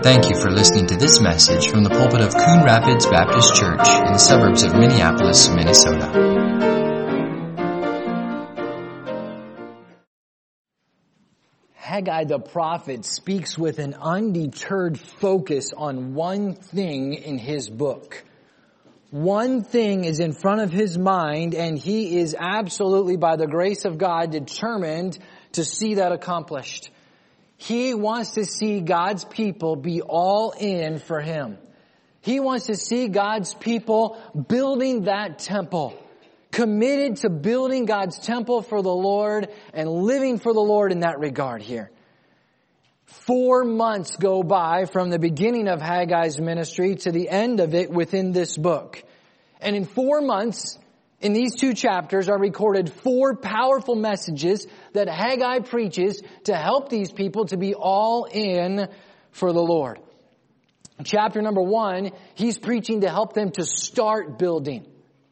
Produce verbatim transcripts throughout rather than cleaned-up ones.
Thank you for listening to this message from the pulpit of Coon Rapids Baptist Church in the suburbs of Minneapolis, Minnesota. Haggai the prophet speaks with an undeterred focus on one thing in his book. One thing is in front of his mind, and he is absolutely, by the grace of God, determined to see that accomplished. He wants to see God's people be all in for him. He wants to see God's people building that temple, committed to building God's temple for the Lord and living for the Lord in that regard here. Four months go by from the beginning of Haggai's ministry to the end of it within this book. And in four months, in these two chapters are recorded four powerful messages that Haggai preaches to help these people to be all in for the Lord. Chapter number one, he's preaching to help them to start building,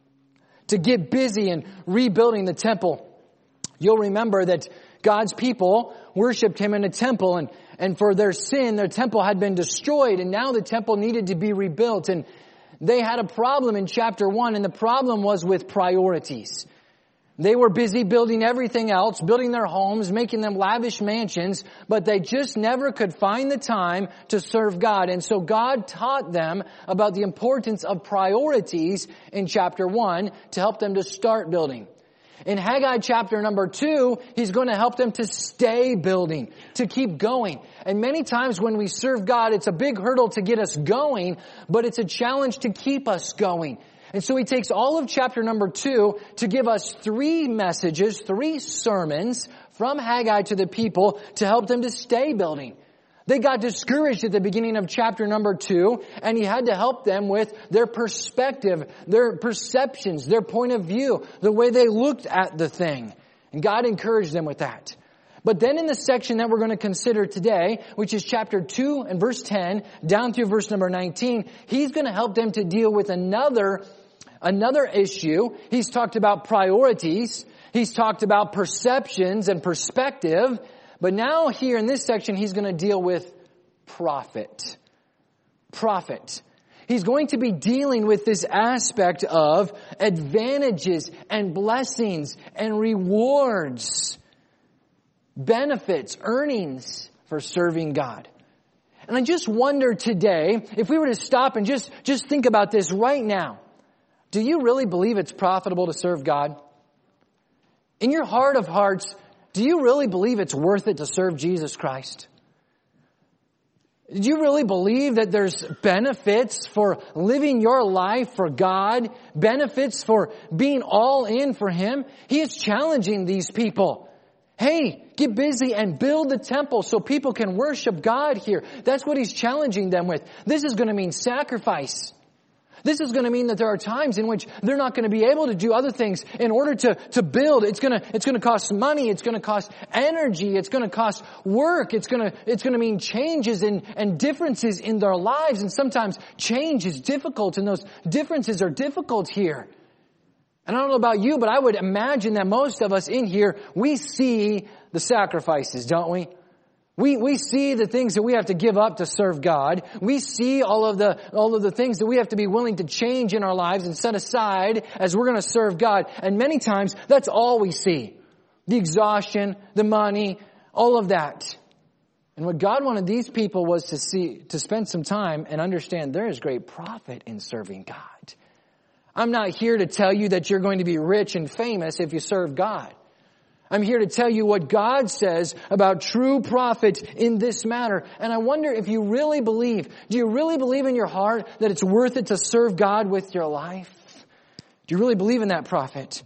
to get busy in rebuilding the temple. You'll remember that God's people worshipped him in a temple, and, and for their sin, their temple had been destroyed, and now the temple needed to be rebuilt. And they had a problem in chapter one, and the problem was with priorities. They were busy building everything else, building their homes, making them lavish mansions, but they just never could find the time to serve God. And so God taught them about the importance of priorities in chapter one to help them to start building. In Haggai chapter number two, he's going to help them to stay building, to keep going. And many times when we serve God, it's a big hurdle to get us going, but it's a challenge to keep us going. And so he takes all of chapter number two to give us three messages, three sermons from Haggai to the people to help them to stay building. They got discouraged at the beginning of chapter number two, and he had to help them with their perspective, their perceptions, their point of view, the way they looked at the thing. And God encouraged them with that. But then in the section that we're going to consider today, which is chapter two and verse ten, down through verse number nineteen, he's going to help them to deal with another, another issue. He's talked about priorities. He's talked about perceptions and perspective. But now here in this section, he's going to deal with profit. Profit. He's going to be dealing with this aspect of advantages and blessings and rewards, benefits, earnings for serving God. And I just wonder today, if we were to stop and just, just think about this right now, do you really believe it's profitable to serve God? In your heart of hearts, do you really believe it's worth it to serve Jesus Christ? Do you really believe that there's benefits for living your life for God? Benefits for being all in for Him? He is challenging these people. Hey, get busy and build the temple so people can worship God here. That's what He's challenging them with. This is going to mean sacrifice. This is going to mean that there are times in which they're not going to be able to do other things in order to, to build. It's going to, it's going to cost money. It's going to cost energy. It's going to cost work. It's going to, it's going to mean changes and, and differences in their lives. And sometimes change is difficult, and those differences are difficult here. And I don't know about you, but I would imagine that most of us in here, we see the sacrifices, don't we? We, we see the things that we have to give up to serve God. We see all of the, all of the things that we have to be willing to change in our lives and set aside as we're going to serve God. And many times, that's all we see. The exhaustion, the money, all of that. And what God wanted these people was to see, to spend some time and understand there is great profit in serving God. I'm not here to tell you that you're going to be rich and famous if you serve God. I'm here to tell you what God says about true profit in this matter. And I wonder if you really believe, do you really believe in your heart that it's worth it to serve God with your life? Do you really believe in that profit?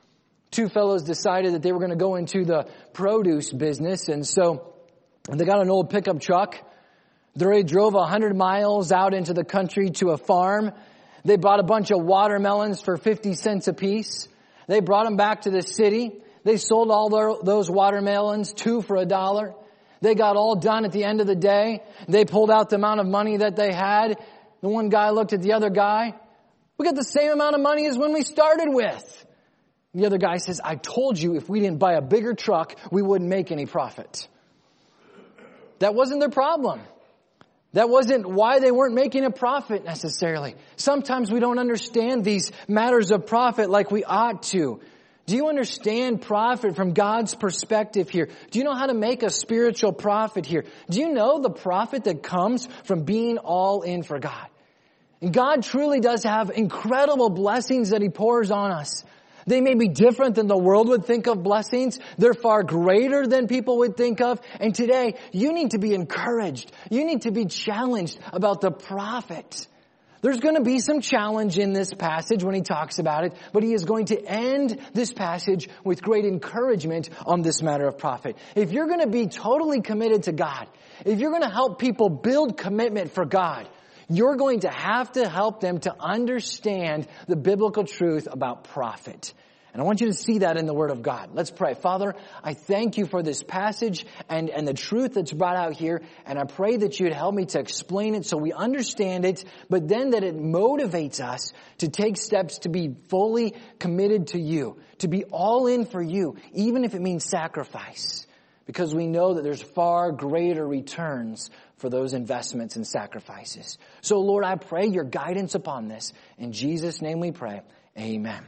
Two fellows decided that they were going to go into the produce business. And so they got an old pickup truck. They drove one hundred miles out into the country to a farm. They bought a bunch of watermelons for fifty cents a piece. They brought them back to the city. They sold all their, those watermelons, two for a dollar. They got all done at the end of the day. They pulled out the amount of money that they had. The one guy looked at the other guy. We got the same amount of money as when we started with. The other guy says, I told you if we didn't buy a bigger truck, we wouldn't make any profit. That wasn't their problem. That wasn't why they weren't making a profit necessarily. Sometimes we don't understand these matters of profit like we ought to. Do you understand profit from God's perspective here? Do you know how to make a spiritual profit here? Do you know the profit that comes from being all in for God? And God truly does have incredible blessings that He pours on us. They may be different than the world would think of blessings. They're far greater than people would think of. And today, you need to be encouraged. You need to be challenged about the profit. There's going to be some challenge in this passage when he talks about it, but he is going to end this passage with great encouragement on this matter of profit. If you're going to be totally committed to God, if you're going to help people build commitment for God, you're going to have to help them to understand the biblical truth about profit. And I want you to see that in the Word of God. Let's pray. Father, I thank you for this passage and, and the truth that's brought out here. And I pray that you'd help me to explain it so we understand it, but then that it motivates us to take steps to be fully committed to you, to be all in for you, even if it means sacrifice. Because we know that there's far greater returns for those investments and sacrifices. So Lord, I pray your guidance upon this. In Jesus' name we pray. Amen.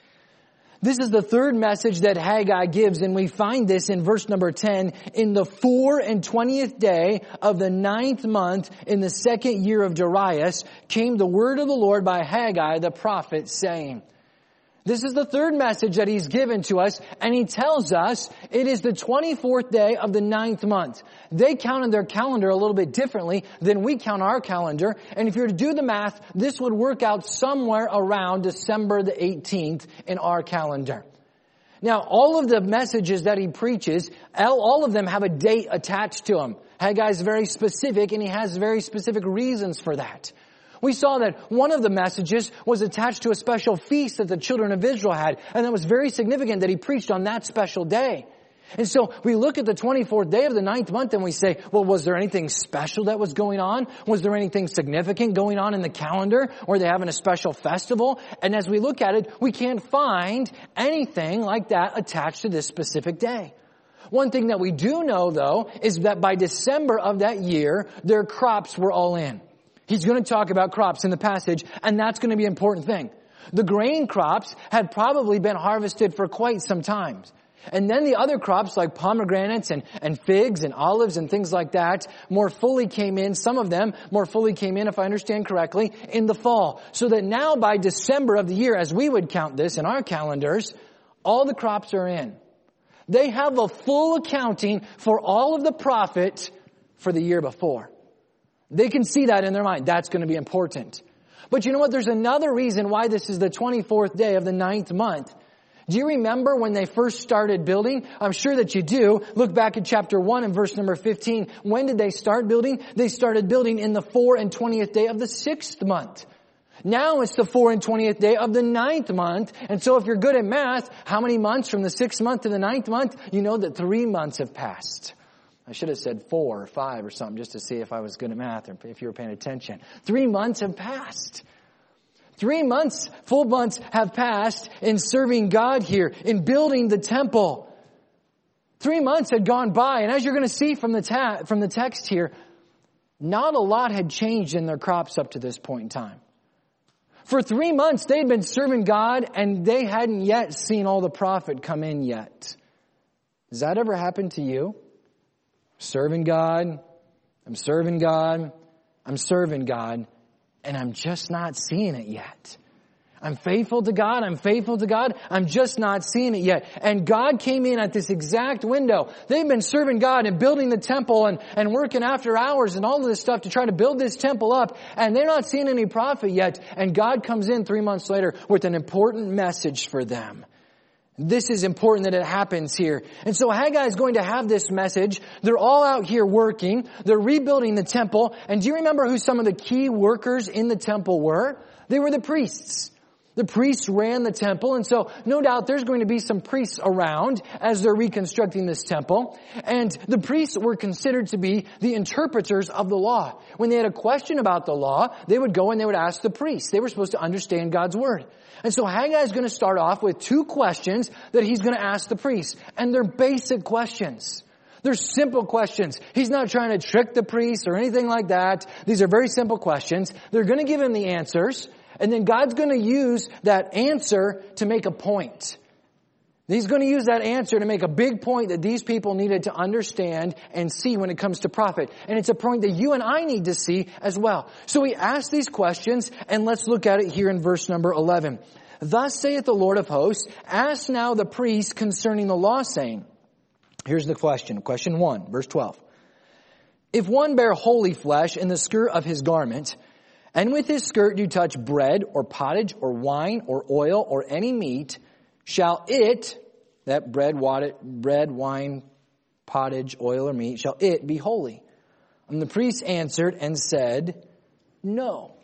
This is the third message that Haggai gives, and we find this in verse number ten. In the four and twentieth day of the ninth month, in the second year of Darius, came the word of the Lord by Haggai the prophet, saying... This is the third message that he's given to us, and he tells us it is the twenty-fourth day of the ninth month. They counted their calendar a little bit differently than we count our calendar, and if you were to do the math, this would work out somewhere around December the eighteenth in our calendar. Now, all of the messages that he preaches, all of them have a date attached to them. Haggai is very specific, and he has very specific reasons for that. We saw that one of the messages was attached to a special feast that the children of Israel had, and that was very significant that he preached on that special day. And so we look at the twenty-fourth day of the ninth month and we say, well, was there anything special that was going on? Was there anything significant going on in the calendar? Or are they having a special festival? And as we look at it, we can't find anything like that attached to this specific day. One thing that we do know, though, is that by December of that year, their crops were all in. He's going to talk about crops in the passage, and that's going to be an important thing. The grain crops had probably been harvested for quite some time. And then the other crops like pomegranates and, and figs and olives and things like that more fully came in, some of them more fully came in, if I understand correctly, in the fall. So that now by December of the year, as we would count this in our calendars, all the crops are in. They have a full accounting for all of the profit for the year before. They can see that in their mind. That's going to be important. But you know what? There's another reason why this is the twenty-fourth day of the ninth month. Do you remember when they first started building? I'm sure that you do. Look back at chapter one and verse number fifteen. When did they start building? They started building in the four and twentieth day of the sixth month. Now it's the four and twentieth day of the ninth month. And so if you're good at math, how many months from the sixth month to the ninth month? You know that three months have passed. I should have said four or five or something just to see if I was good at math or if you were paying attention. Three months have passed. Three months, full months have passed in serving God here, in building the temple. Three months had gone by, and as you're going to see from the ta- from the text here, not a lot had changed in their crops up to this point in time. For three months, they'd been serving God, and they hadn't yet seen all the profit come in yet. Has that ever happened to you? Serving God, I'm serving God, I'm serving God, and I'm just not seeing it yet. I'm faithful to God, I'm faithful to God, I'm just not seeing it yet. And God came in at this exact window. They've been serving God and building the temple and, and working after hours and all of this stuff to try to build this temple up, and they're not seeing any profit yet. And God comes in three months later with an important message for them. This is important that it happens here. And so Haggai is going to have this message. They're all out here working. They're rebuilding the temple. And do you remember who some of the key workers in the temple were? They were the priests. The priests ran the temple, and so no doubt there's going to be some priests around as they're reconstructing this temple. And the priests were considered to be the interpreters of the law. When they had a question about the law, they would go and they would ask the priests. They were supposed to understand God's word. And so Haggai is going to start off with two questions that he's going to ask the priests. And they're basic questions. They're simple questions. He's not trying to trick the priest or anything like that. These are very simple questions. They're going to give him the answers, and then God's going to use that answer to make a point. He's going to use that answer to make a big point that these people needed to understand and see when it comes to prophet. And it's a point that you and I need to see as well. So he asks these questions, and let's look at it here in verse number eleven. Thus saith the Lord of hosts, ask now the priest concerning the law, saying, here's the question. Question one, verse twelve. If one bear holy flesh in the skirt of his garment, and with his skirt do touch bread or pottage or wine or oil or any meat, shall it, that bread, water, bread, wine, pottage, oil, or meat, shall it be holy? And the priest answered and said, no.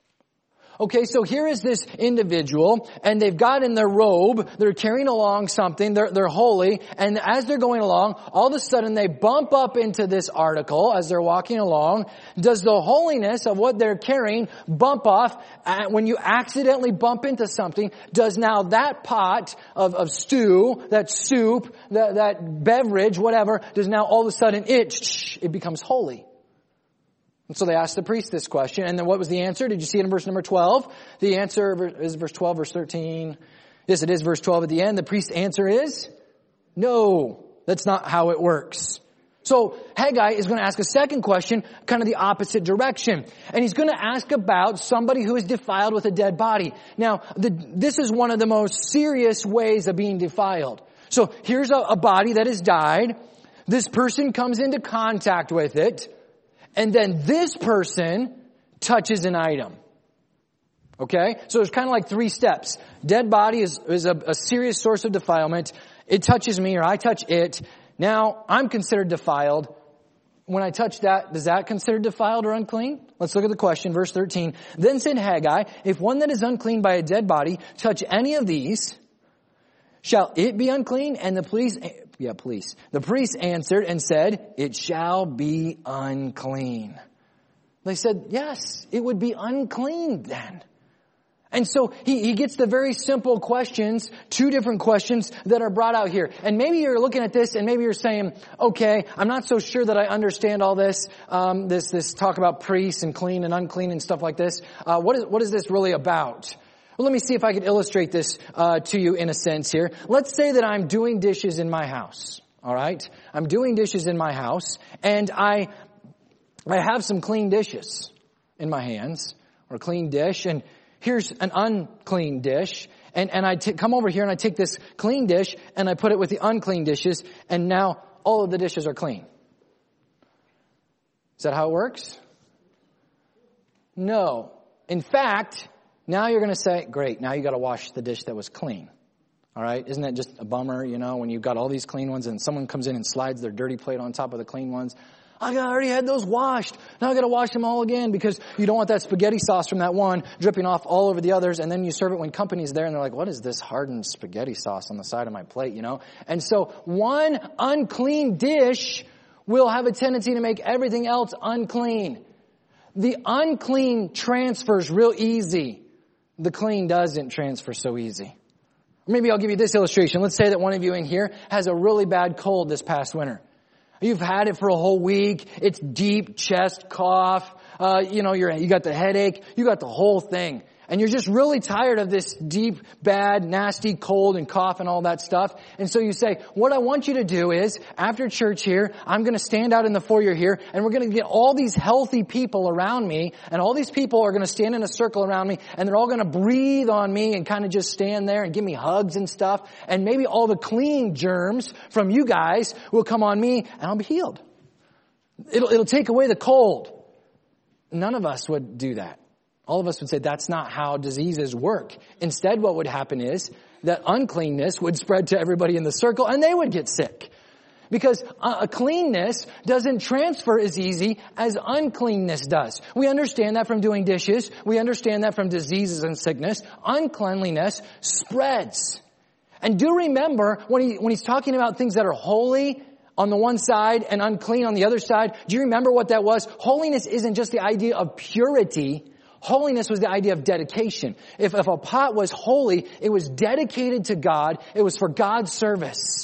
Okay, so here is this individual, and they've got in their robe, they're carrying along something, they're, they're holy, and as they're going along, all of a sudden they bump up into this article as they're walking along. Does the holiness of what they're carrying bump off? Uh, when you accidentally bump into something, does now that pot of, of stew, that soup, that, that beverage, whatever, does now all of a sudden it, it becomes holy? And so they asked the priest this question, and then what was the answer? Did you see it in verse number twelve? The answer is verse twelve, verse thirteen. Yes, it is verse twelve at the end. The priest's answer is, no, that's not how it works. So Haggai is going to ask a second question, kind of the opposite direction. And he's going to ask about somebody who is defiled with a dead body. Now, the, this is one of the most serious ways of being defiled. So here's a, a body that has died. This person comes into contact with it. And then this person touches an item. Okay? So there's kind of like three steps. Dead body is, is a, a serious source of defilement. It touches me or I touch it. Now, I'm considered defiled. When I touch that, is that considered defiled or unclean? Let's look at the question, verse thirteen. Then said Haggai, if one that is unclean by a dead body touch any of these, shall it be unclean? And the police... Yeah, please. The priest answered and said, it shall be unclean. They said, yes, it would be unclean then. And so he, he gets the very simple questions, two different questions that are brought out here. And maybe you're looking at this and maybe you're saying, okay, I'm not so sure that I understand all this, um, this, this talk about priests and clean and unclean and stuff like this. Uh, what is, what is this really about? Well, let me see if I can illustrate this uh, to you in a sense here. Let's say that I'm doing dishes in my house. All right? I'm doing dishes in my house, and I I have some clean dishes in my hands, or a clean dish, and here's an unclean dish. And, and I t- come over here and I take this clean dish and I put it with the unclean dishes, and now all of the dishes are clean. Is that how it works? No. In fact... Now you're going to say, great, now you got to wash the dish that was clean. All right? Isn't that just a bummer, you know, when you've got all these clean ones and someone comes in and slides their dirty plate on top of the clean ones? I already had those washed. Now I got to wash them all again because you don't want that spaghetti sauce from that one dripping off all over the others. And then you serve it when company's there and they're like, what is this hardened spaghetti sauce on the side of my plate, you know? And so one unclean dish will have a tendency to make everything else unclean. The unclean transfers real easy. The clean doesn't transfer so easy. Maybe I'll give you this illustration. Let's say that one of you in here has a really bad cold this past winter. You've had it for a whole week. It's deep chest cough. Uh, you know, you're, you got the headache. You got the whole thing. And you're just really tired of this deep, bad, nasty cold and cough and all that stuff. And so you say, what I want you to do is, after church here, I'm going to stand out in the foyer here, and we're going to get all these healthy people around me, and all these people are going to stand in a circle around me, and they're all going to breathe on me and kind of just stand there and give me hugs and stuff. And maybe all the clean germs from you guys will come on me, and I'll be healed. It'll, it'll take away the cold. None of us would do that. All of us would say that's not how diseases work. Instead, what would happen is that uncleanness would spread to everybody in the circle and they would get sick. Because a cleanness doesn't transfer as easy as uncleanness does. We understand that from doing dishes. We understand that from diseases and sickness. Uncleanliness spreads. And do remember when he, when he's talking about things that are holy on the one side and unclean on the other side, do you remember what that was? Holiness isn't just the idea of purity. Holiness was the idea of dedication. If, if a pot was holy, it was dedicated to God. It was for God's service.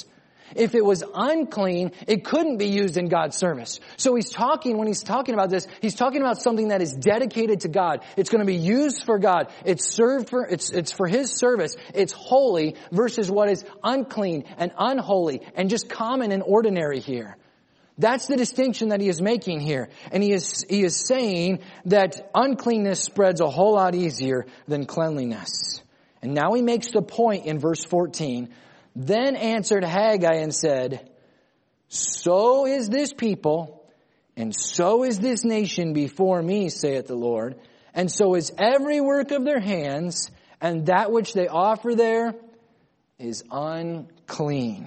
If it was unclean, it couldn't be used in God's service. So he's talking, when he's talking about this, he's talking about something that is dedicated to God. It's going to be used for God. It's served for, it's, it's for His service. It's holy versus what is unclean and unholy and just common and ordinary here. That's the distinction that he is making here. And he is, he is saying that uncleanness spreads a whole lot easier than cleanliness. And now he makes the point in verse fourteen. Then answered Haggai and said, so is this people, and so is this nation before me, saith the Lord. And so is every work of their hands, and that which they offer there is unclean.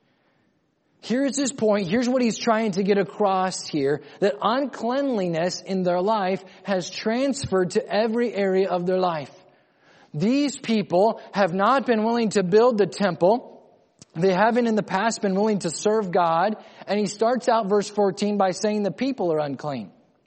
Here's his point. Here's what he's trying to get across here. That uncleanliness in their life has transferred to every area of their life. These people have not been willing to build the temple. They haven't in the past been willing to serve God. And he starts out verse fourteen by saying the people are unclean.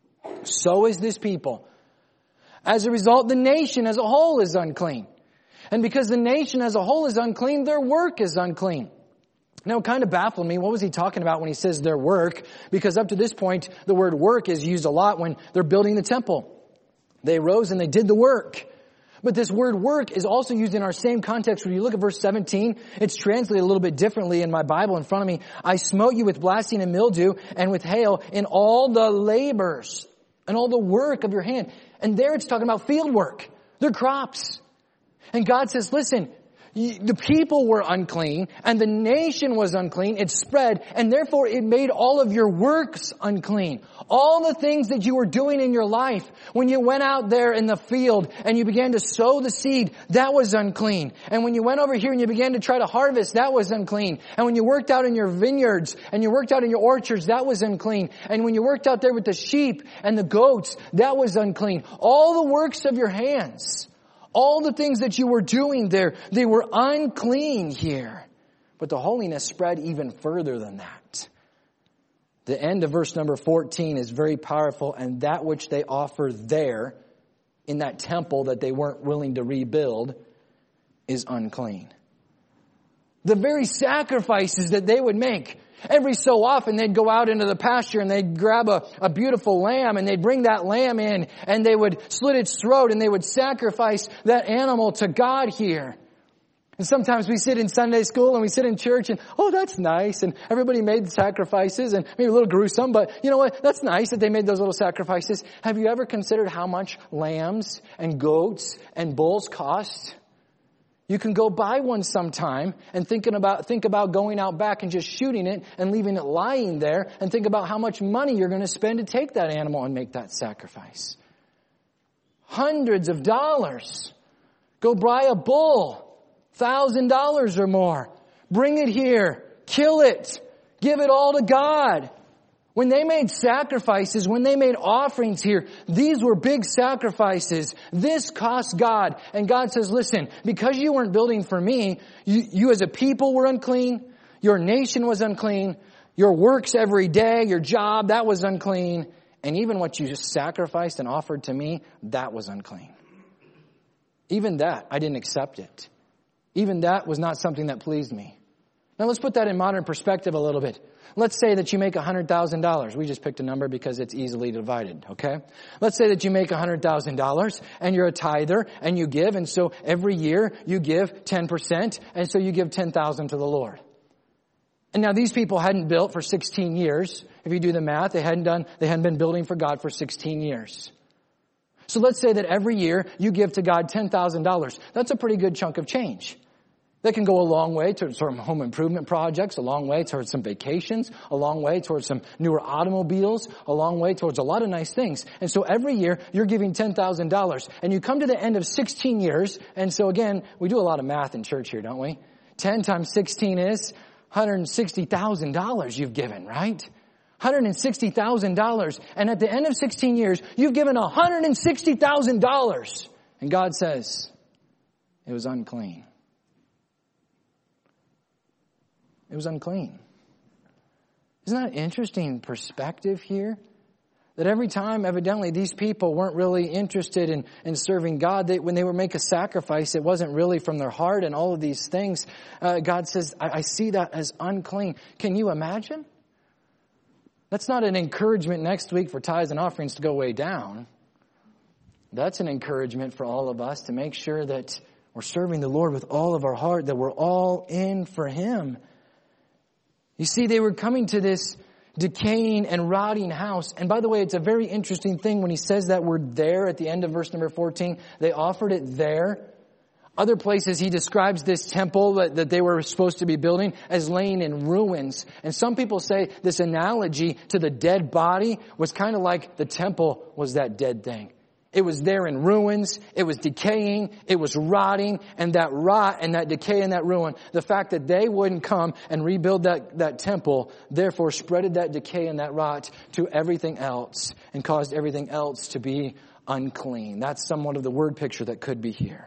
So is this people. As a result, the nation as a whole is unclean. And because the nation as a whole is unclean, their work is unclean. Now, it kind of baffled me. What was he talking about when he says their work? Because up to this point, the word work is used a lot when they're building the temple. They rose and they did the work. But this word work is also used in our same context. When you look at verse seventeen, it's translated a little bit differently in my Bible in front of me. I smote you with blasting and mildew and with hail in all the labors and all the work of your hand. And there it's talking about field work. Their crops. And God says, listen, the people were unclean and the nation was unclean. It spread and therefore it made all of your works unclean. All the things that you were doing in your life, when you went out there in the field and you began to sow the seed, that was unclean. And when you went over here and you began to try to harvest, that was unclean. And when you worked out in your vineyards and you worked out in your orchards, that was unclean. And when you worked out there with the sheep and the goats, that was unclean. All the works of your hands, all the things that you were doing there, they were unclean here. But the holiness spread even further than that. The end of verse number fourteen is very powerful. And that which they offer there, in that temple that they weren't willing to rebuild, is unclean. The very sacrifices that they would make, every so often they'd go out into the pasture and they'd grab a, a beautiful lamb and they'd bring that lamb in and they would slit its throat and they would sacrifice that animal to God here. And sometimes we sit in Sunday school and we sit in church and, oh, that's nice. And everybody made sacrifices and maybe a little gruesome, but you know what? That's nice that they made those little sacrifices. Have you ever considered how much lambs and goats and bulls cost? You can go buy one sometime and thinking about, think about going out back and just shooting it and leaving it lying there and think about how much money you're going to spend to take that animal and make that sacrifice. Hundreds of dollars. Go buy a bull. Thousand dollars or more. Bring it here. Kill it. Give it all to God. When they made sacrifices, when they made offerings here, these were big sacrifices. This cost God. And God says, listen, because you weren't building for me, you, you as a people were unclean. Your nation was unclean. Your works every day, your job, that was unclean. And even what you just sacrificed and offered to me, that was unclean. Even that, I didn't accept it. Even that was not something that pleased me. Now let's put that in modern perspective a little bit. Let's say that you make one hundred thousand dollars. We just picked a number because it's easily divided, okay? Let's say that you make one hundred thousand dollars and you're a tither and you give, and so every year you give ten percent, and so you give ten thousand dollars to the Lord. And now these people hadn't built for sixteen years. If you do the math, they hadn't done, they hadn't been building for God for sixteen years. So let's say that every year you give to God ten thousand dollars. That's a pretty good chunk of change. That can go a long way towards some home improvement projects, a long way towards some vacations, a long way towards some newer automobiles, a long way towards a lot of nice things. And so every year you're giving ten thousand dollars. And you come to the end of sixteen years. And so again, we do a lot of math in church here, don't we? ten times sixteen is one hundred sixty thousand dollars you've given, right? one hundred sixty thousand dollars. And at the end of sixteen years, you've given one hundred sixty thousand dollars. And God says, it was unclean. It was unclean. Isn't that an interesting perspective here? That every time, evidently, these people weren't really interested in, in serving God. They, when they would make a sacrifice, it wasn't really from their heart and all of these things. Uh, God says, I, I see that as unclean. Can you imagine? That's not an encouragement next week for tithes and offerings to go way down. That's an encouragement for all of us to make sure that we're serving the Lord with all of our heart, that we're all in for Him. You see, they were coming to this decaying and rotting house. And by the way, it's a very interesting thing when he says that word there at the end of verse number fourteen. They offered it there. Other places he describes this temple that, that they were supposed to be building as laying in ruins. And some people say this analogy to the dead body was kind of like the temple was that dead thing. It was there in ruins. It was decaying. It was rotting. And that rot and that decay and that ruin, the fact that they wouldn't come and rebuild that, that temple, therefore spreaded that decay and that rot to everything else and caused everything else to be unclean. That's somewhat of the word picture that could be here.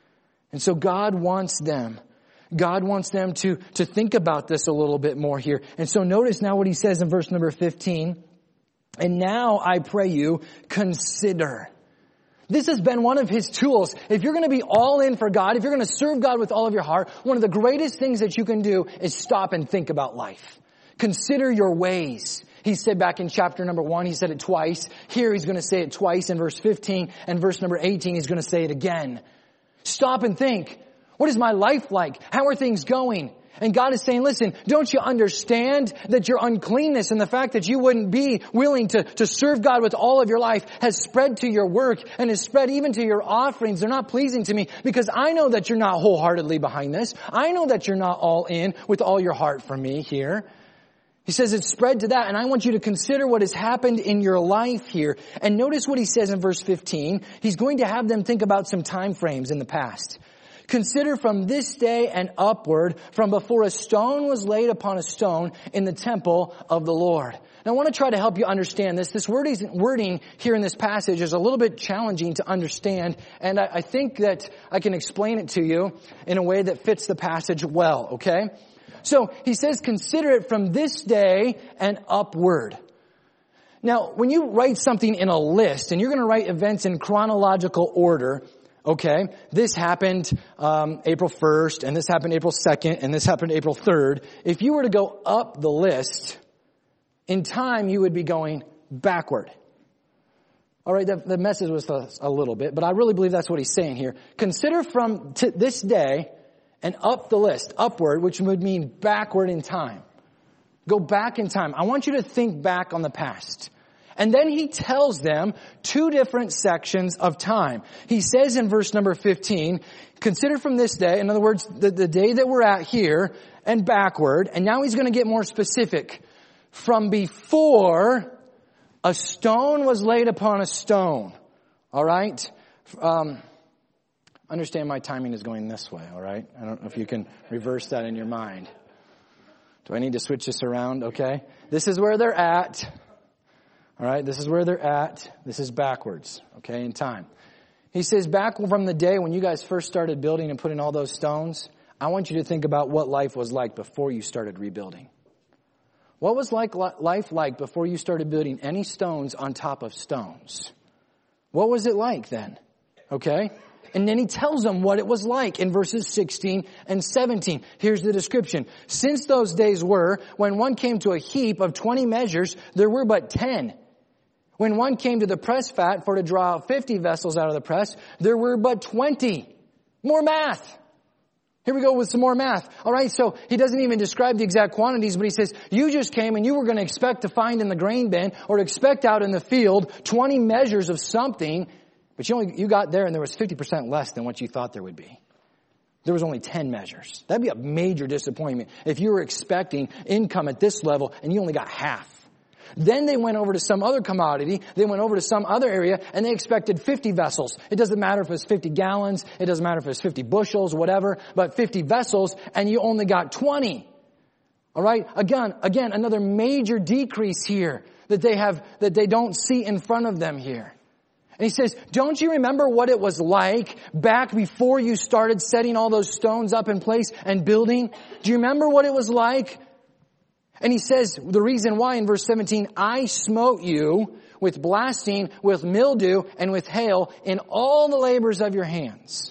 And so God wants them. God wants them to, to think about this a little bit more here. And so notice now what he says in verse number fifteen. And now I pray you, consider. This has been one of his tools. If you're going to be all in for God, if you're going to serve God with all of your heart, one of the greatest things that you can do is stop and think about life. Consider your ways. He said back in chapter number one, he said it twice. Here he's going to say it twice in verse fifteen, and verse number eighteen he's going to say it again. Stop and think. What is my life like? How are things going? And God is saying, listen, don't you understand that your uncleanness and the fact that you wouldn't be willing to, to serve God with all of your life has spread to your work and has spread even to your offerings. They're not pleasing to me because I know that you're not wholeheartedly behind this. I know that you're not all in with all your heart for me here. He says it's spread to that, and I want you to consider what has happened in your life here. And notice what he says in verse fifteen. He's going to have them think about some time frames in the past. Consider from this day and upward, from before a stone was laid upon a stone in the temple of the Lord. Now I want to try to help you understand this. This wording here in this passage is a little bit challenging to understand, and I, I think that I can explain it to you in a way that fits the passage well, okay? So he says, consider it from this day and upward. Now, when you write something in a list, and you're going to write events in chronological order, okay, this happened um, April first, and this happened April second, and this happened April third. If you were to go up the list, in time you would be going backward. All right, the, the message was a, a little bit, but I really believe that's what he's saying here. Consider from t- this day and up the list, upward, which would mean backward in time. Go back in time. I want you to think back on the past. And then he tells them two different sections of time. He says in verse number fifteen, consider from this day, in other words, the, the day that we're at here, and backward. And now he's going to get more specific. From before a stone was laid upon a stone. All right? Um, understand my timing is going this way, all right? I don't know if you can reverse that in your mind. Do I need to switch this around? Okay. This is where they're at. All right, this is where they're at. This is backwards, okay, in time. He says back from the day when you guys first started building and putting all those stones, I want you to think about what life was like before you started rebuilding. What was like life like before you started building any stones on top of stones? What was it like then? Okay? And then he tells them what it was like in verses sixteen and seventeen. Here's the description. Since those days were, when one came to a heap of twenty measures, there were but ten. When one came to the press fat for to draw out fifty vessels out of the press, there were but twenty. More math. Here we go with some more math. All right, so he doesn't even describe the exact quantities, but he says, you just came and you were going to expect to find in the grain bin or expect out in the field twenty measures of something, but you only you got there and there was fifty percent less than what you thought there would be. There was only ten measures. That'd be a major disappointment if you were expecting income at this level and you only got half. Then they went over to some other commodity. They went over to some other area and they expected fifty vessels. It doesn't matter if it's fifty gallons. It doesn't matter if it's fifty bushels, whatever, but fifty vessels and you only got twenty. All right. Again, again, another major decrease here that they have, that they don't see in front of them here. And he says, don't you remember what it was like back before you started setting all those stones up in place and building? Do you remember what it was like? And he says the reason why in verse seventeen, I smote you with blasting, with mildew, and with hail in all the labors of your hands.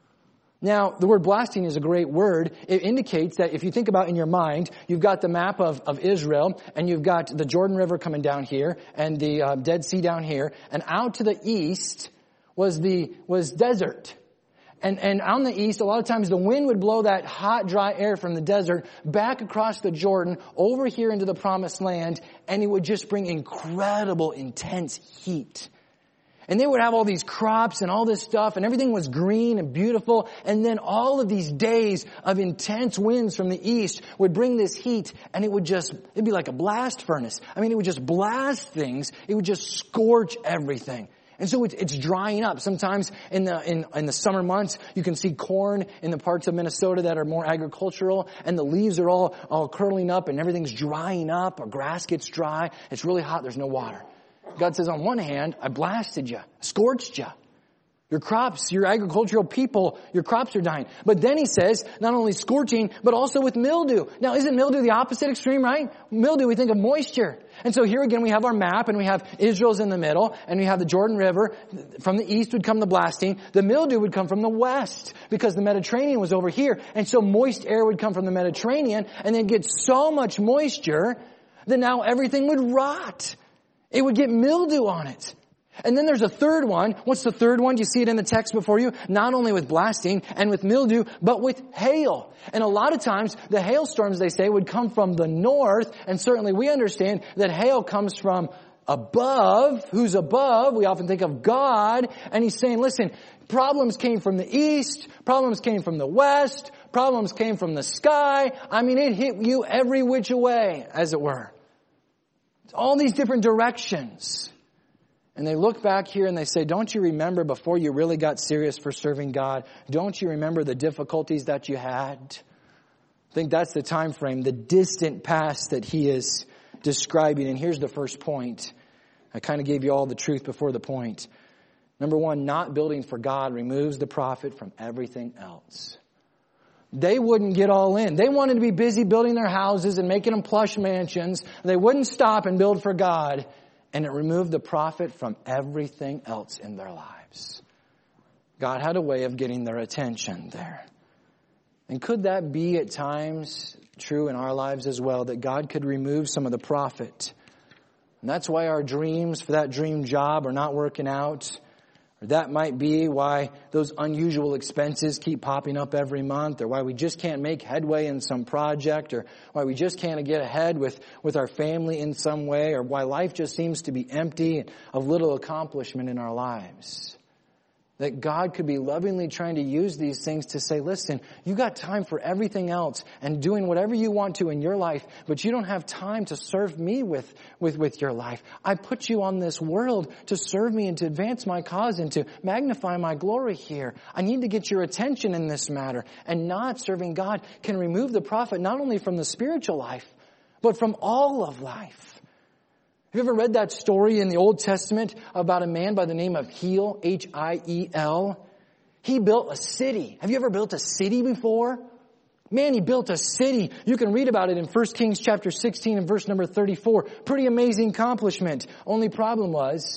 Now, the word blasting is a great word. It indicates that if you think about in your mind, you've got the map of, of Israel, and you've got the Jordan River coming down here, and the uh, Dead Sea down here, and out to the east was the was desert. And, and on the east, a lot of times the wind would blow that hot, dry air from the desert back across the Jordan, over here into the promised land, and it would just bring incredible, intense heat. And they would have all these crops and all this stuff, and everything was green and beautiful. And then all of these days of intense winds from the east would bring this heat, and it would just, it'd be like a blast furnace. I mean, it would just blast things. It would just scorch everything. And so it's, it's drying up. Sometimes in the in, in the summer months, you can see corn in the parts of Minnesota that are more agricultural, and the leaves are all, all curling up, and everything's drying up, or grass gets dry. It's really hot. There's no water. God says, on one hand, I blasted you, scorched you. Your crops, your agricultural people, your crops are dying. But then he says, not only scorching, but also with mildew. Now, isn't mildew the opposite extreme, right? Mildew, we think of moisture. And so here again, we have our map, and we have Israel's in the middle, and we have the Jordan River. From the east would come the blasting. The mildew would come from the west, because the Mediterranean was over here. And so moist air would come from the Mediterranean, and then get so much moisture that now everything would rot. It would get mildew on it. And then there's a third one. What's the third one? Do you see it in the text before you? Not only with blasting and with mildew, but with hail. And a lot of times, the hailstorms, they say, would come from the north. And certainly we understand that hail comes from above. Who's above? We often think of God. And he's saying, listen, problems came from the east. Problems came from the west. Problems came from the sky. I mean, it hit you every which way, as it were. All these different directions. And they look back here and they say, don't you remember before you really got serious for serving God? Don't you remember the difficulties that you had? I think that's the time frame, the distant past that he is describing. And here's the first point. I kind of gave you all the truth before the point. Number one, not building for God removes the profit from everything else. They wouldn't get all in. They wanted to be busy building their houses and making them plush mansions. They wouldn't stop and build for God. And it removed the profit from everything else in their lives. God had a way of getting their attention there. And could that be at times true in our lives as well, that God could remove some of the profit? And that's why our dreams for that dream job are not working out. Or that might be why those unusual expenses keep popping up every month, or why we just can't make headway in some project, or why we just can't get ahead with, with our family in some way, or why life just seems to be empty of little accomplishment in our lives. That God could be lovingly trying to use these things to say, listen, you got time for everything else and doing whatever you want to in your life, but you don't have time to serve me with, with, with your life. I put you on this world to serve me and to advance my cause and to magnify my glory here. I need to get your attention in this matter. And not serving God can remove the profit not only from the spiritual life, but from all of life. Have you ever read that story in the Old Testament about a man by the name of Hiel, H I E L? He built a city. Have you ever built a city before? Man, he built a city. You can read about it in First Kings chapter sixteen and verse number thirty-four. Pretty amazing accomplishment. Only problem was,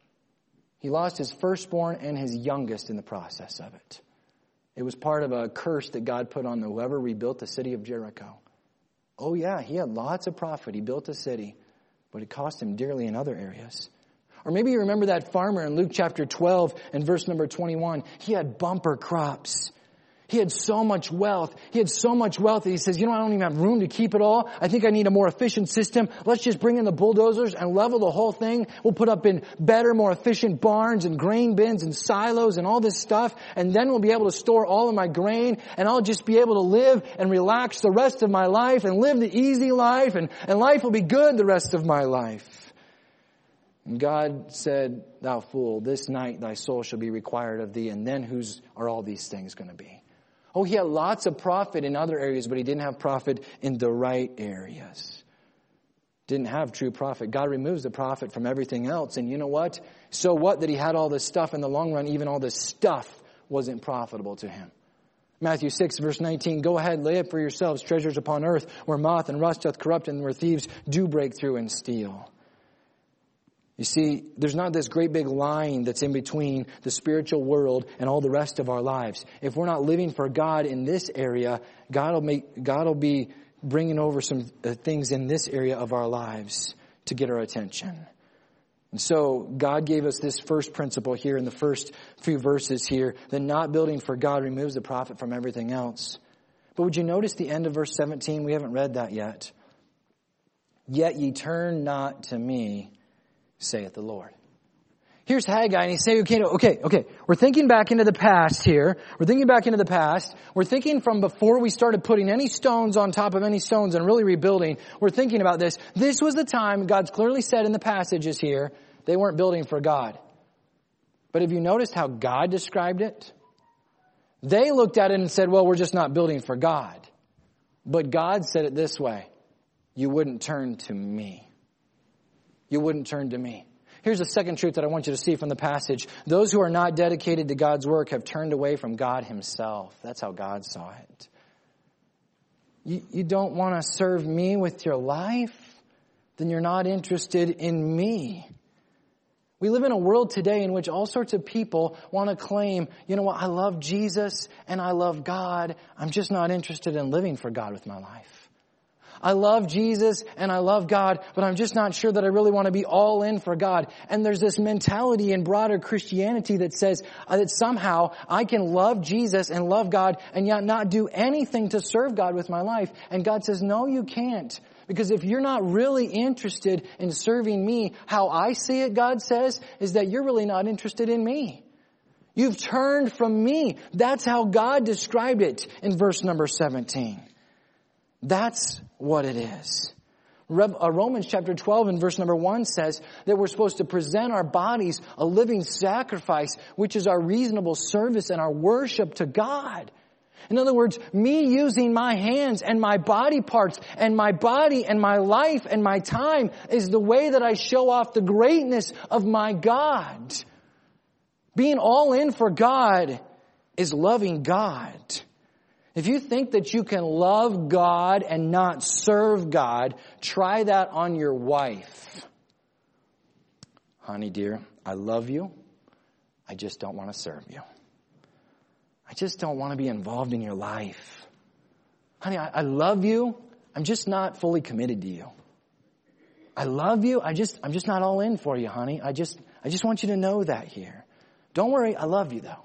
he lost his firstborn and his youngest in the process of it. It was part of a curse that God put on whoever rebuilt the city of Jericho. Oh yeah, he had lots of profit. He built a city. But it cost him dearly in other areas. Or maybe you remember that farmer in Luke chapter twelve and verse number twenty-one. He had bumper crops. He had so much wealth. He had so much wealth that he says, you know, I don't even have room to keep it all. I think I need a more efficient system. Let's just bring in the bulldozers and level the whole thing. We'll put up in better, more efficient barns and grain bins and silos and all this stuff. And then we'll be able to store all of my grain. And I'll just be able to live and relax the rest of my life and live the easy life. And, and life will be good the rest of my life. And God said, thou fool, this night thy soul shall be required of thee. And then whose are all these things going to be? Oh, he had lots of profit in other areas, but he didn't have profit in the right areas. Didn't have true profit. God removes the profit from everything else. And you know what? So what that he had all this stuff in the long run, even all this stuff wasn't profitable to him. Matthew six, verse nineteen, go ahead, lay up for yourselves treasures upon earth, where moth and rust doth corrupt, and where thieves do break through and steal. You see, there's not this great big line that's in between the spiritual world and all the rest of our lives. If we're not living for God in this area, God will make, God will be bringing over some things in this area of our lives to get our attention. And so God gave us this first principle here in the first few verses here, that not building for God removes the profit from everything else. But would you notice the end of verse seventeen? We haven't read that yet. Yet ye turn not to me, saith the Lord. Here's Haggai, and he's saying, okay, okay, okay, we're thinking back into the past here. We're thinking back into the past. We're thinking from before we started putting any stones on top of any stones and really rebuilding. We're thinking about this. This was the time, God's clearly said in the passages here, they weren't building for God. But have you noticed how God described it? They looked at it and said, well, we're just not building for God. But God said it this way, you wouldn't turn to me. You wouldn't turn to me. Here's the second truth that I want you to see from the passage. Those who are not dedicated to God's work have turned away from God himself. That's how God saw it. You, you don't want to serve me with your life? Then you're not interested in me. We live in a world today in which all sorts of people want to claim, you know what, I love Jesus and I love God. I'm just not interested in living for God with my life. I love Jesus and I love God, but I'm just not sure that I really want to be all in for God. And there's this mentality in broader Christianity that says uh, that somehow I can love Jesus and love God and yet not do anything to serve God with my life. And God says, no, you can't. Because if you're not really interested in serving me, how I see it, God says, is that you're really not interested in me. You've turned from me. That's how God described it in verse number seventeen. That's what it is. Romans chapter twelve and verse number one says that we're supposed to present our bodies a living sacrifice, which is our reasonable service and our worship to God. In other words, me using my hands and my body parts and my body and my life and my time is the way that I show off the greatness of my God. Being all in for God is loving God. If you think that you can love God and not serve God, try that on your wife. Honey, dear, I love you. I just don't want to serve you. I just don't want to be involved in your life. Honey, I, I love you. I'm just not fully committed to you. I love you. I just, I'm just not all in for you, honey. I just, I just want you to know that here. Don't worry. I love you though.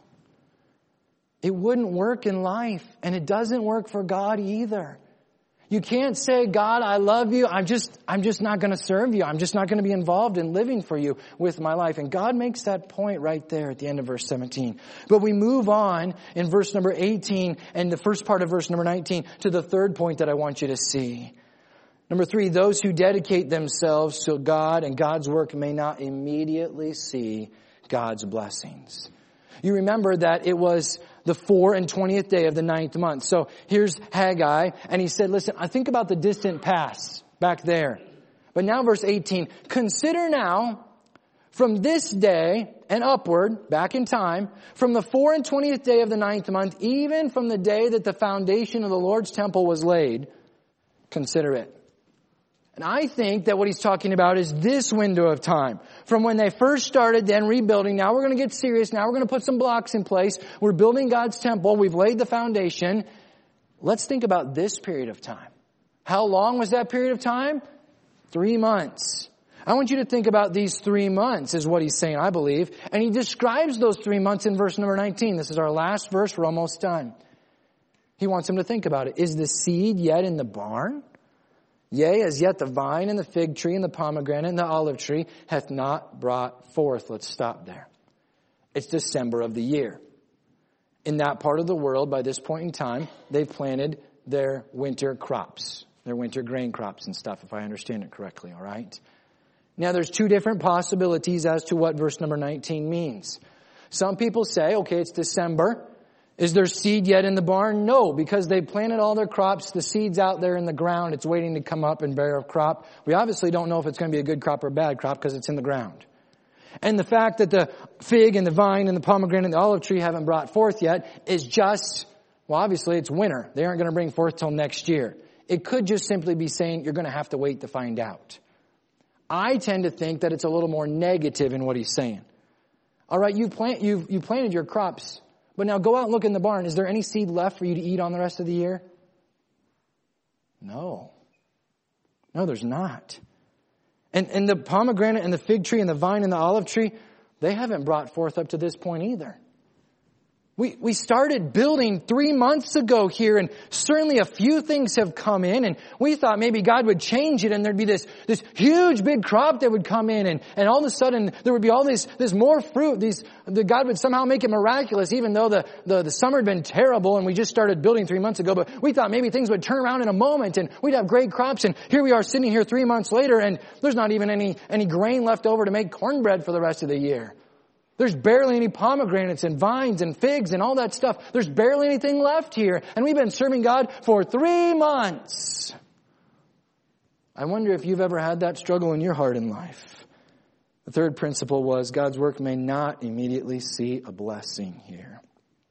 It wouldn't work in life, and it doesn't work for God either. You can't say, God, I love you. I'm just, I'm just not going to serve you. I'm just not going to be involved in living for you with my life. And God makes that point right there at the end of verse seventeen. But we move on in verse number eighteen and the first part of verse number nineteen to the third point that I want you to see. Number three, those who dedicate themselves to God and God's work may not immediately see God's blessings. You remember that it was the four and twentieth day of the ninth month. So here's Haggai, and he said, listen, I think about the distant past back there. But now verse eighteen, consider now from this day and upward, back in time, from the four and twentieth day of the ninth month, even from the day that the foundation of the Lord's temple was laid, consider it. And I think that what he's talking about is this window of time. From when they first started, then rebuilding. Now we're going to get serious. Now we're going to put some blocks in place. We're building God's temple. We've laid the foundation. Let's think about this period of time. How long was that period of time? Three months. I want you to think about these three months is what he's saying, I believe. And he describes those three months in verse number nineteen. This is our last verse. We're almost done. He wants them to think about it. Is the seed yet in the barn? Yea, as yet the vine and the fig tree and the pomegranate and the olive tree hath not brought forth. Let's stop there. It's December of the year. In that part of the world, by this point in time, they've planted their winter crops, their winter grain crops and stuff, if I understand it correctly, all right? Now, there's two different possibilities as to what verse number nineteen means. Some people say, okay, it's December. Is there seed yet in the barn? No, because they planted all their crops. The seed's out there in the ground. It's waiting to come up and bear a crop. We obviously don't know if it's going to be a good crop or a bad crop because it's in the ground. And the fact that the fig and the vine and the pomegranate and the olive tree haven't brought forth yet is just Well, obviously it's winter. They aren't going to bring forth till next year. It could just simply be saying you're going to have to wait to find out. I tend to think that it's a little more negative in what he's saying. All right, you plant, you've, you planted your crops, but now go out and look in the barn. Is there any seed left for you to eat on the rest of the year? No. No, there's not. And, and the pomegranate and the fig tree and the vine and the olive tree, they haven't brought forth up to this point either. We, we started building three months ago here, and certainly a few things have come in, and we thought maybe God would change it and there'd be this, this huge big crop that would come in, and, and all of a sudden there would be all this, this more fruit. These, the God would somehow make it miraculous, even though the, the, the summer had been terrible and we just started building three months ago, but we thought maybe things would turn around in a moment and we'd have great crops, and here we are sitting here three months later and there's not even any, any grain left over to make cornbread for the rest of the year. There's barely any pomegranates and vines and figs and all that stuff. There's barely anything left here. And we've been serving God for three months. I wonder if you've ever had that struggle in your heart in life. The third principle was God's work may not immediately see a blessing here.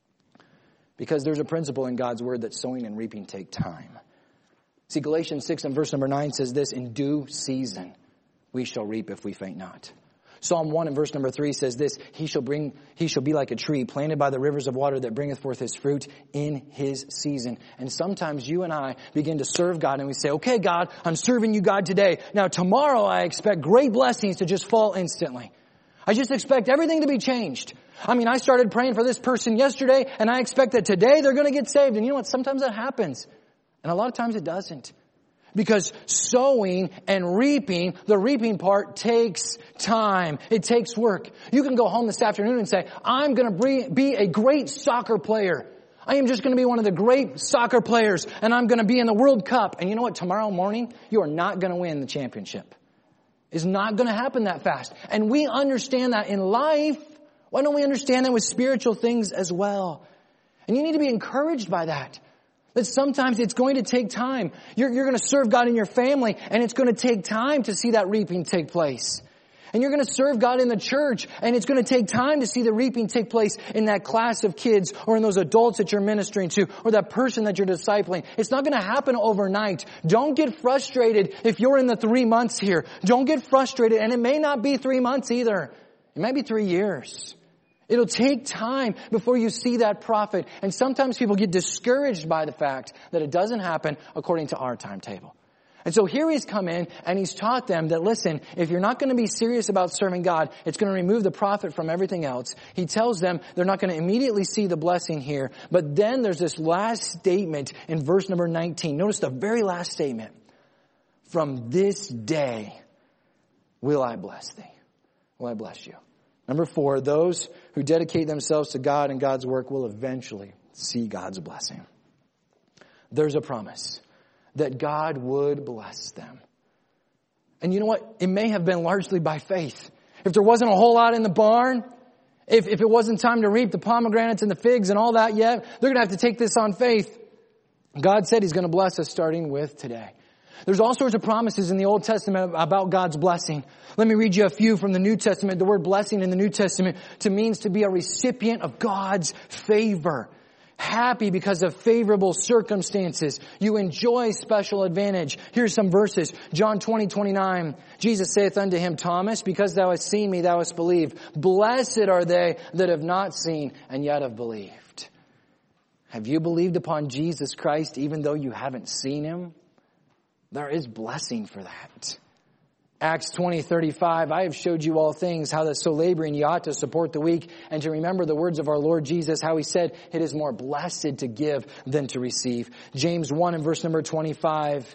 Because there's a principle in God's word that sowing and reaping take time. See, Galatians six and verse number nine says this, in due season we shall reap if we faint not. Psalm one and verse number three says this, he shall bring, he shall be like a tree planted by the rivers of water that bringeth forth his fruit in his season. And sometimes you and I begin to serve God and we say, okay, God, I'm serving you, God, today. Now tomorrow I expect great blessings to just fall instantly. I just expect everything to be changed. I mean, I started praying for this person yesterday and I expect that today they're going to get saved. And you know what? Sometimes that happens. And a lot of times it doesn't. Because sowing and reaping, the reaping part takes time. It takes work. You can go home this afternoon and say, I'm going to be a great soccer player. I am just going to be one of the great soccer players and I'm going to be in the World Cup. And you know what? Tomorrow morning, you are not going to win the championship. It's not going to happen that fast. And we understand that in life. Why don't we understand that with spiritual things as well? And you need to be encouraged by that. That sometimes it's going to take time. You're, you're going to serve God in your family, and it's going to take time to see that reaping take place. And you're going to serve God in the church, and it's going to take time to see the reaping take place in that class of kids or in those adults that you're ministering to or that person that you're discipling. It's not going to happen overnight. Don't get frustrated if you're in the three months here. Don't get frustrated, and it may not be three months either. It might be three years. It'll take time before you see that profit. And sometimes people get discouraged by the fact that it doesn't happen according to our timetable. And so here he's come in and he's taught them that, listen, if you're not going to be serious about serving God, it's going to remove the profit from everything else. He tells them they're not going to immediately see the blessing here. But then there's this last statement in verse number nineteen. Notice the very last statement. From this day will I bless thee. Will I bless you? Number four, those who dedicate themselves to God and God's work will eventually see God's blessing. There's a promise that God would bless them. And you know what? It may have been largely by faith. If there wasn't a whole lot in the barn, if, if it wasn't time to reap the pomegranates and the figs and all that yet, they're going to have to take this on faith. God said He's going to bless us starting with today. There's all sorts of promises in the Old Testament about God's blessing. Let me read you a few from the New Testament. The word blessing in the New Testament to means to be a recipient of God's favor. Happy because of favorable circumstances. You enjoy special advantage. Here's some verses. John twenty, twenty-nine. Jesus saith unto him, Thomas, because thou hast seen me, thou hast believed. Blessed are they that have not seen and yet have believed. Have you believed upon Jesus Christ even though you haven't seen Him? There is blessing for that. Acts twenty, thirty-five, I have showed you all things, how that so laboring ye ought to support the weak, and to remember the words of our Lord Jesus, how He said, it is more blessed to give than to receive. James one and verse number twenty-five,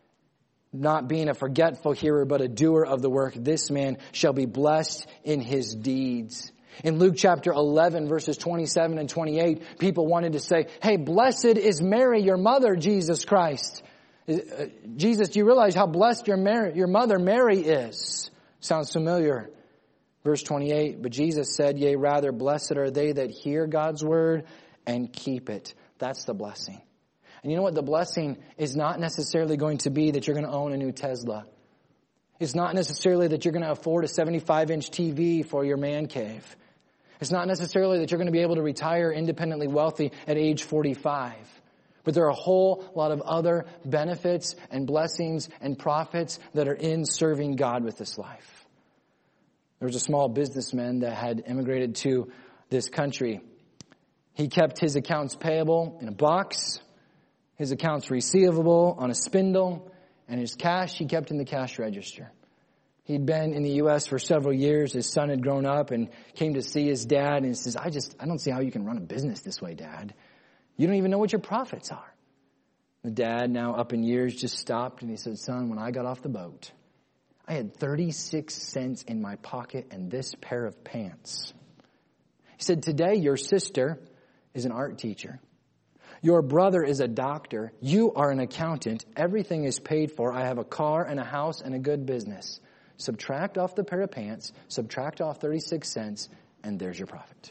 not being a forgetful hearer, but a doer of the work, this man shall be blessed in his deeds. In Luke chapter eleven, verses twenty-seven and twenty-eight, people wanted to say, hey, blessed is Mary, your mother, Jesus Christ. Uh, Jesus, do you realize how blessed your Mary, your mother Mary is? Sounds familiar. Verse twenty-eight, but Jesus said, yea, rather blessed are they that hear God's word and keep it. That's the blessing. And you know what? The blessing is not necessarily going to be that you're going to own a new Tesla. It's not necessarily that you're going to afford a seventy-five inch T V for your man cave. It's not necessarily that you're going to be able to retire independently wealthy at age forty-five. But there are a whole lot of other benefits and blessings and profits that are in serving God with this life. There was a small businessman that had immigrated to this country. He kept his accounts payable in a box, his accounts receivable on a spindle, and his cash he kept in the cash register. He'd been in the U S for several years. His son had grown up and came to see his dad, and he says, I just, I don't see how you can run a business this way, Dad. You don't even know what your profits are. The dad, now up in years, just stopped and he said, son, when I got off the boat, I had thirty-six cents in my pocket and this pair of pants. He said, today your sister is an art teacher. Your brother is a doctor. You are an accountant. Everything is paid for. I have a car and a house and a good business. Subtract off the pair of pants, subtract off thirty-six cents, and there's your profit.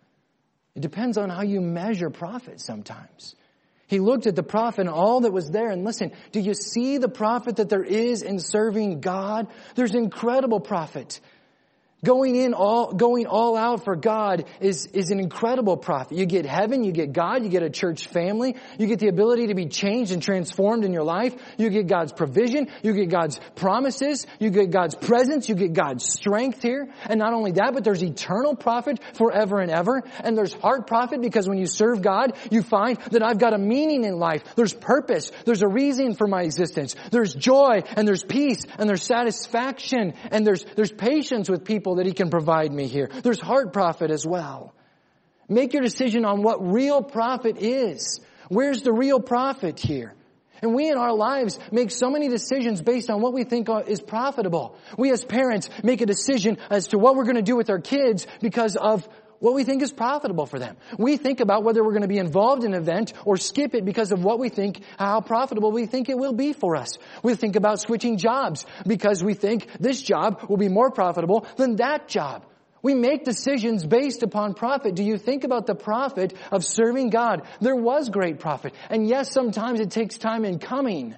It depends on how you measure profit sometimes. He looked at the profit and all that was there, and listen, do you see the profit that there is in serving God? There's incredible profit. Going in all, going all out for God is, is an incredible profit. You get heaven, you get God, you get a church family, you get the ability to be changed and transformed in your life, you get God's provision, you get God's promises, you get God's presence, you get God's strength here. And not only that, but there's eternal profit forever and ever. And there's heart profit because when you serve God, you find that I've got a meaning in life. There's purpose. There's a reason for my existence. There's joy and there's peace and there's satisfaction and there's, there's patience with people that He can provide me here. There's heart profit as well. Make your decision on what real profit is. Where's the real profit here? And we in our lives make so many decisions based on what we think is profitable. We as parents make a decision as to what we're going to do with our kids because of what we think is profitable for them. We think about whether we're going to be involved in an event or skip it because of what we think, how profitable we think it will be for us. We think about switching jobs because we think this job will be more profitable than that job. We make decisions based upon profit. Do you think about the profit of serving God? There was great profit. And yes, sometimes it takes time in coming,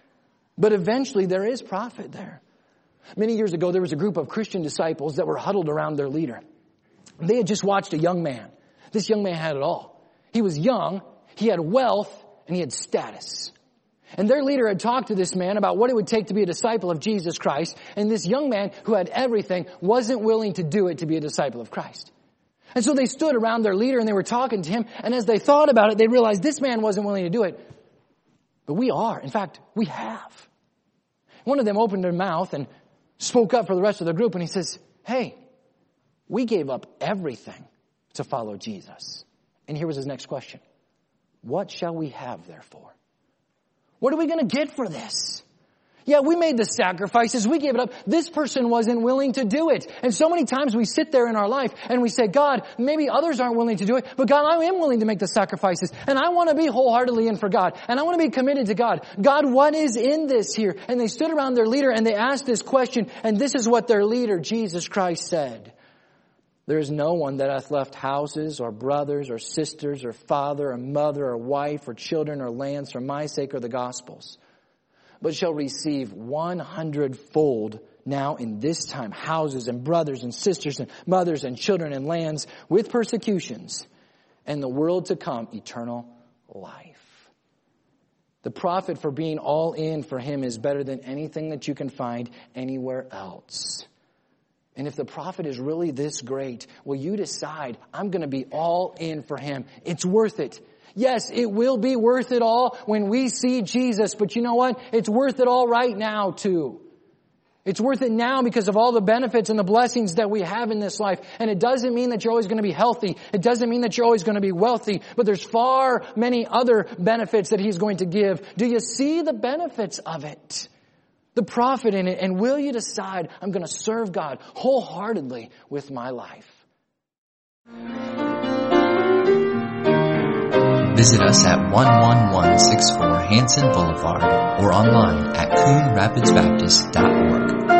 but eventually there is profit there. Many years ago, there was a group of Christian disciples that were huddled around their leader. They had just watched a young man. This young man had it all. He was young, he had wealth, and he had status. And their leader had talked to this man about what it would take to be a disciple of Jesus Christ. And this young man who had everything wasn't willing to do it to be a disciple of Christ. And so they stood around their leader and they were talking to him. And as they thought about it, they realized this man wasn't willing to do it. But we are. In fact, we have. One of them opened their mouth and spoke up for the rest of the group. And he says, hey, we gave up everything to follow Jesus. And here was his next question. What shall we have therefore? What are we going to get for this? Yeah, we made the sacrifices. We gave it up. This person wasn't willing to do it. And so many times we sit there in our life and we say, God, maybe others aren't willing to do it, but God, I am willing to make the sacrifices. And I want to be wholeheartedly in for God. And I want to be committed to God. God, what is in this here? And they stood around their leader and they asked this question. And this is what their leader, Jesus Christ, said. There is no one that hath left houses or brothers or sisters or father or mother or wife or children or lands for my sake or the gospel's, but shall receive one hundredfold now in this time houses and brothers and sisters and mothers and children and lands with persecutions, and the world to come eternal life. The profit for being all in for Him is better than anything that you can find anywhere else. And if the profit is really this great, will you decide, I'm going to be all in for Him? It's worth it. Yes, it will be worth it all when we see Jesus. But you know what? It's worth it all right now too. It's worth it now because of all the benefits and the blessings that we have in this life. And it doesn't mean that you're always going to be healthy. It doesn't mean that you're always going to be wealthy. But there's far many other benefits that He's going to give. Do you see the benefits of it? The profit in it, and will you decide, I'm going to serve God wholeheartedly with my life? Visit us at one one one six four Hanson Boulevard or online at coon rapids baptist dot org.